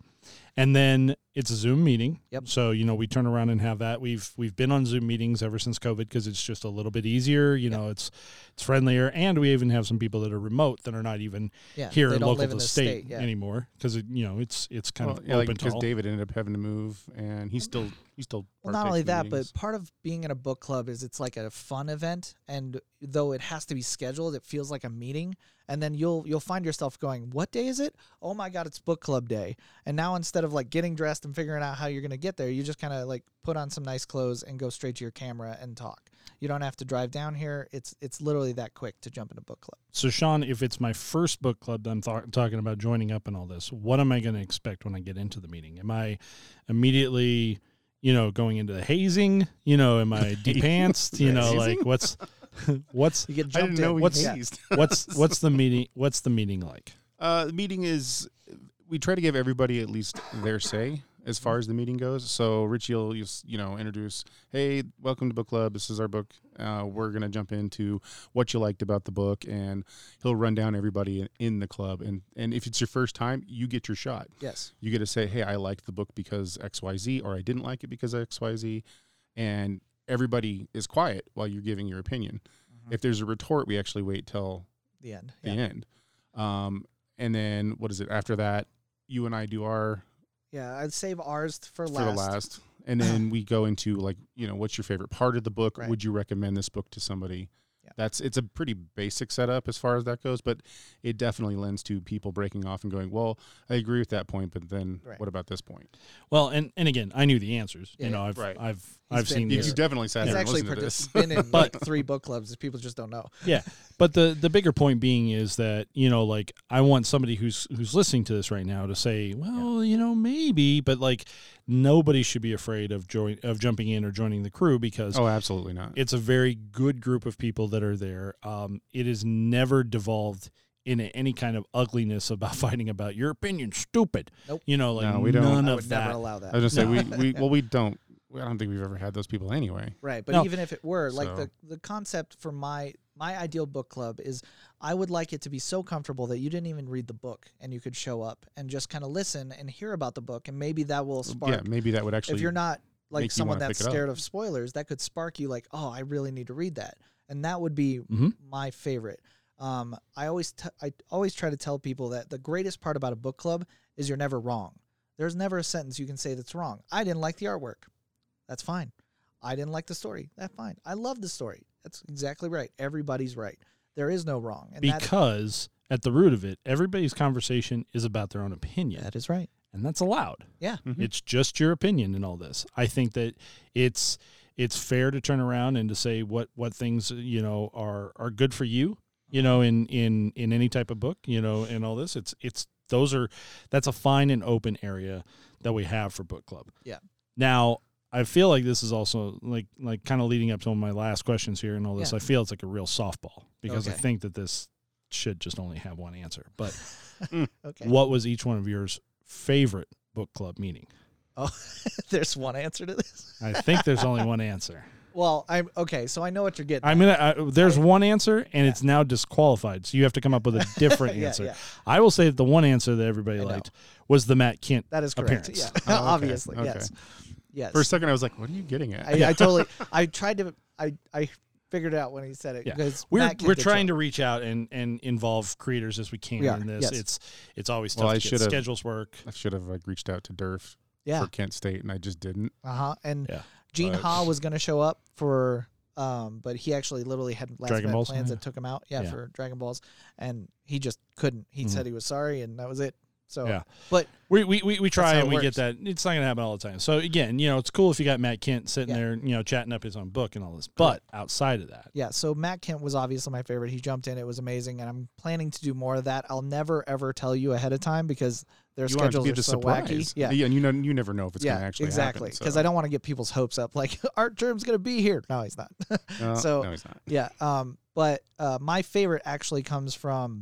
And then it's a Zoom meeting. Yep. So, you know, we turn around and have that. We've we've been on Zoom meetings ever since COVID because it's just a little bit easier. You Yep. know, it's it's friendlier, and we even have some people that are remote that are not even Yeah, here they and don't local live to in the state, state, yeah. anymore because it, you know, it's it's kind Well, of yeah, like open to because all. David ended up having to move, and he's still he's still. Well, not partakes only in the that, meetings. but part of being in a book club is it's like a fun event, and though it has to be scheduled, it feels like a meeting. And then you'll you'll find yourself going, "What day is it? Oh my God, it's book club day!" And now instead of like getting dressed and figuring out how you're going to get there, you just kind of like put on some nice clothes and go straight to your camera and talk. You don't have to drive down here. It's it's literally that quick to jump in a book club. So, Sean, if it's my first book club that I'm th- talking about joining up and all this, what am I going to expect when I get into the meeting? Am I immediately, you know, going into the hazing? You know, am I de-pantsed? You know, like Hazing? what's what's You get I jumped didn't know in. we What's- hazed. what's what's the meeting? What's the meeting like? Uh, the meeting is, we try to give everybody at least their say as far as the meeting goes. So Richie will, just, you know, introduce, hey, welcome to book club. This is our book. Uh, we're going to jump into what you liked about the book, and he'll run down everybody in, in the club. And, and if it's your first time, you get your shot. Yes. You get to say, hey, I liked the book because X Y Z, or I didn't like it because X Y Z. And everybody is quiet while you're giving your opinion. Mhm. If there's a retort, we actually wait till The end. the Yeah. end. Um, and then what is it? After that, you and I do our Yeah, I'd save ours for for last. the last, and then we go into like, you know, what's your favorite part of the book? Right. Would you recommend this book to somebody? Yeah. That's it's a pretty basic setup as far as that goes, but it definitely lends to people breaking off and going, well, I agree with that point, but then Right. what about this point? Well, and, and again, I knew the answers. Yeah, you know, I've right. I've He's I've been seen here. You, this. you definitely sat He's there and actually listened to this. partic- been in But- like three book clubs. People just don't know. Yeah, but the the bigger point being is that, you know, like, I want somebody who's who's listening to this right now to say, well, you know, maybe, but like, nobody should be afraid of join of jumping in or joining the crew because Oh, absolutely not. it's a very good group of people that are there. Um, it has never devolved in any kind of ugliness about fighting about your opinion, stupid. Nope. You know, like No, we don't. none I of would that. never allow that. I was gonna say we, we well we don't. I don't think we've ever had those people anyway. Right, but No. even if it were, like So- the the concept for my my ideal book club is I would like it to be so comfortable that you didn't even read the book and you could show up and just kind of listen and hear about the book, and maybe that will spark. Yeah, maybe that would actually. If you're not like make you someone wanna that's pick it up. scared of spoilers, that could spark you like, oh, I really need to read that, and that would be Mhm. my favorite. Um, I always t- I always try to tell people that the greatest part about a book club is you're never wrong. There's never a sentence you can say that's wrong. I didn't like the artwork. That's fine. I didn't like the story. That's fine. I love the story. That's exactly right. Everybody's right. There is no wrong. And that, Because at the root of it, everybody's conversation is about their own opinion, that is right. and that's allowed. Yeah. Mhm. It's just your opinion in all this. I think that it's it's fair to turn around and to say what what things you know are are good for you. You know, in in in any type of book, you know, and all this. It's it's those are that's a fine and open area that we have for book club. Yeah. Now, I feel like this is also like like kind of leading up to my last questions here and all this. Yeah. I feel it's like a real softball because I Okay. think that this should just only have one answer. But Okay. what was each one of yours favorite book club meeting? Oh, there's one answer to this. I think there's only one answer. Well, I'm okay. So I know what you're getting. I'm gonna. I, there's I- one answer, and Yeah. it's now disqualified. So you have to come up with a different Yeah, answer. yeah. I will say that the one answer that everybody I know. liked was the Matt Kent. That is correct. appearance. Yeah. Oh, okay. Obviously. Okay. Yes. Yes. For a second, I was like, "What are you getting at?" I, I totally. I tried to. I I figured it out when he said it Yeah. because We're Matt Kent we're did trying show- to reach out and, and involve creators as we can We are, in this. yes. It's it's always Well, tough I to get should've- schedules work. I should have like reached out to Durf Yeah. for Kent State, and I just didn't. Uh huh. And Yeah. Gene But- Ha was going to show up for, um, but he actually literally had last Dragon minute Balls? plans Yeah. that took him out. Yeah, Yeah. for Dragon Balls, and he just couldn't. He Mhm. said he was sorry, and that was it. So, Yeah. but We we we, we try how and it we works. get that. It's not gonna happen all the time. So again, you know, it's cool if you got Matt Kent sitting Yeah. there, you know, chatting up his own book and all this. But outside of that, yeah, so Matt Kent was obviously my favorite. He jumped in; it was amazing, and I'm planning to do more of that. I'll never ever tell you ahead of time because their You want it to schedules be are the so surprise. wacky. Yeah. and you know, you never know if it's yeah, going to actually exactly. happen. Because I don't want to get people's hopes up. Like Art Germ's going to be here. No, he's not. No, so- no, he's not. Yeah. Um. But uh, my favorite actually comes from.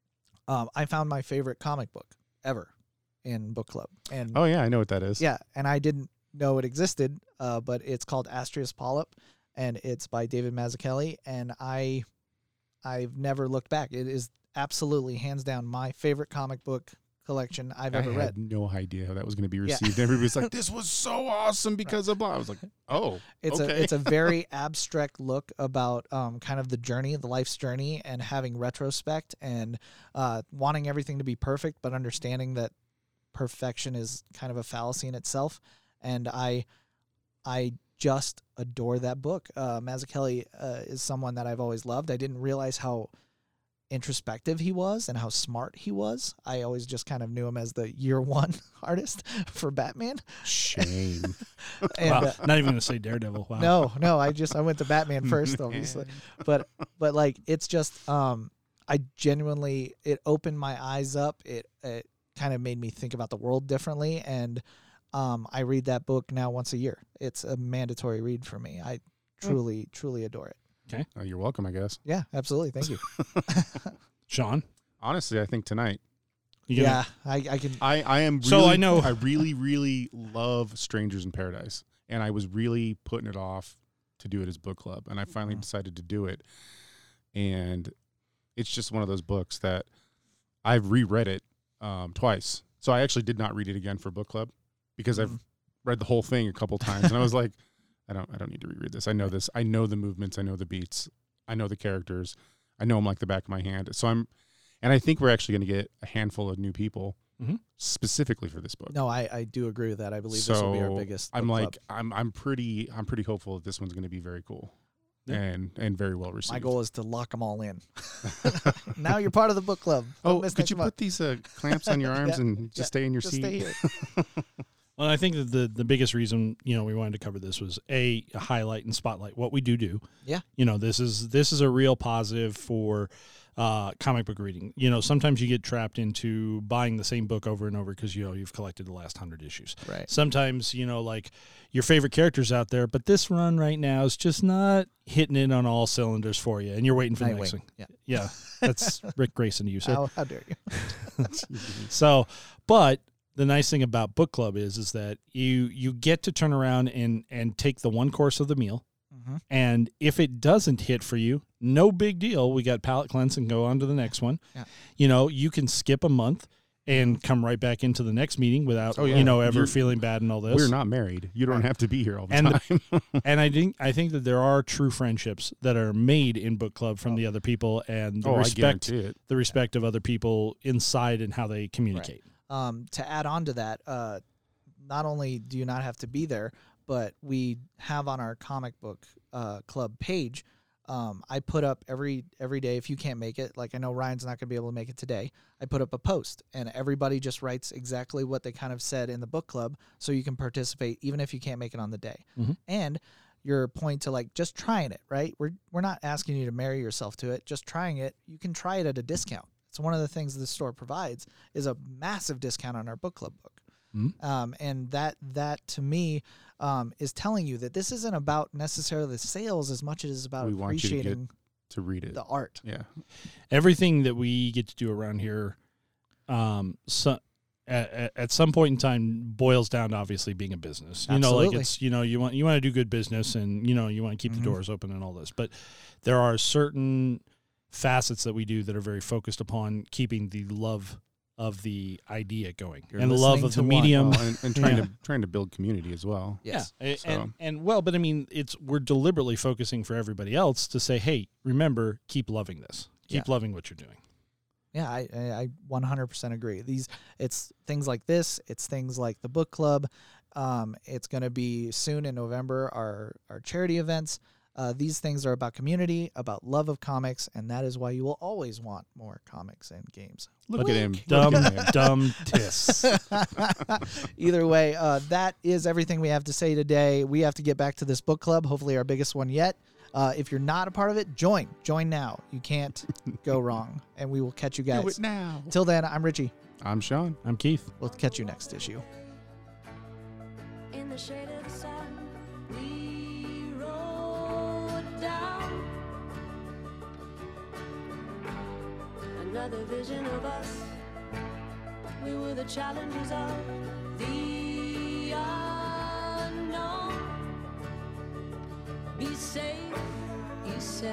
Um. I found my favorite comic book ever in book club, and Oh yeah, I know what that is. yeah, and I didn't know it existed. Uh, but it's called Astrius Polyp, and it's by David Mazzucchelli, and I, I've never looked back. It is absolutely hands down my favorite comic book collection I've I ever had read. no idea how that was going to be Yeah. received. Everybody's like, "This was so awesome because of blah." I was like, "Oh, It's okay." a it's a very abstract look about um, kind of the journey, the life's journey, and having retrospect and uh, wanting everything to be perfect, but understanding that perfection is kind of a fallacy in itself. And I I just adore that book. Uh, Mazzucchelli uh, is someone that I've always loved. I didn't realize how introspective he was and how smart he was. I always just kind of knew him as the year one artist for Batman. Shame. And, wow, uh, not even gonna say Daredevil. Wow. no, no, I just I went to Batman first, obviously, but but like it's just um I genuinely it opened my eyes up. It it kind of made me think about the world differently, and um I read that book now once a year. It's a mandatory read for me. I truly truly adore it. Oh, you're welcome, I guess. Yeah, absolutely. Thank you. Sean. Honestly, I think tonight You gonna- Yeah, I I can. I, I am really, So I know- I really, really love Strangers in Paradise. And I was really putting it off to do it as book club. And I finally Mhm. decided to do it. And it's just one of those books that I've reread it um, twice. So I actually did not read it again for book club because I've Mhm. read the whole thing a couple times. And I was like, I don't I don't need to reread this. I know this. I know the movements. I know the beats. I know the characters. I know them like the back of my hand. So I'm and I think we're actually going to get a handful of new people Mhm. specifically for this book. No, I, I do agree with that. I believe this will be our So, biggest. I'm book like club. I'm I'm pretty I'm pretty hopeful that this one's going to be very cool Yeah. and and very well received. my goal is to lock them all in. Now you're part of the book club. Don't Oh, miss could next you month. put these uh, clamps on your arms Yeah, and just yeah, stay in your Just seat? stay here. Well, I think that the the biggest reason you know we wanted to cover this was a, a highlight and spotlight what we do do. Yeah. You know, this is this is a real positive for uh, comic book reading. You know, sometimes you get trapped into buying the same book over and over because, you know, you've collected the last hundred issues. Right. Sometimes, you know, like your favorite characters out there, but this run right now is just not hitting it on all cylinders for you, and you're waiting for the next Nightwing. thing. Yeah. Yeah, that's Rick Grayson to you, sir. How, how dare you? So, but the nice thing about book club is, is that you you get to turn around and and take the one course of the meal, Mm-hmm. and if it doesn't hit for you, no big deal. We got palate cleanse and go on to the next one. Yeah. You know, you can skip a month and come right back into the next meeting without Oh, yeah. you know ever You're- feeling bad and all this. We're not married. You don't have to be here all the And the- time. And I think I think that there are true friendships that are made in book club from the other people, and the oh, I respect guarantee it. the respect of other people inside and how they communicate. Um, to add on to that, uh, not only do you not have to be there, but we have on our comic book uh, club page, um, I put up every every day, if you can't make it, like I know Ryan's not going to be able to make it today, I put up a post, and everybody just writes exactly what they kind of said in the book club, so you can participate even if you can't make it on the day. Mhm. And your point to like just trying it, right? We're we're not asking you to marry yourself to it, just trying it. You can try it at a discount. It's one of the things the store provides is a massive discount on our book club book. Mhm. Um, and that that to me um, is telling you that this isn't about necessarily the sales as much as it's about We want you to get appreciating To read it. the art. Yeah. Everything that we get to do around here, um, so, at, at some point in time, boils down to obviously being a business. You know, like Absolutely. it's you know you want you want to do good business, and you know you want to keep Mhm. the doors open and all this. But there are certain facets that we do that are very focused upon keeping the love of the idea going You're and the love listening of to the one. medium. Well, and, and trying Yeah. to trying to build community as well. Yes. Yeah, a- So- and and well, but I mean, it's we're deliberately focusing for everybody else to say, hey, remember, keep loving this, keep Yeah. loving what you're doing. Yeah, I, I I one hundred percent agree. These it's things like this, it's things like the book club. Um, it's going to be soon in November our our charity events. Uh, these things are about community, about love of comics, and that is why you will always want more comics and games. Look at him. Dumb, Look at him. dumb tiss. Either way, uh, that is everything we have to say today. We have to get back to this book club, hopefully our biggest one yet. Uh, if you're not a part of it, join. Join now. You can't go wrong. And we will catch you guys. Do it now. Till then, I'm Richie. I'm Sean. I'm Keith. We'll catch you next issue. In the shade of the sun, we rode down. Another vision of us. We were the challengers of the unknown. Be safe, you say.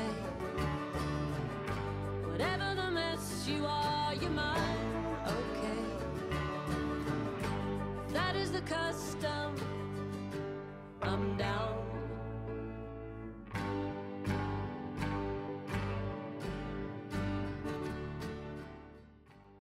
Whatever the mess you are, you're mine. Okay. That is the custom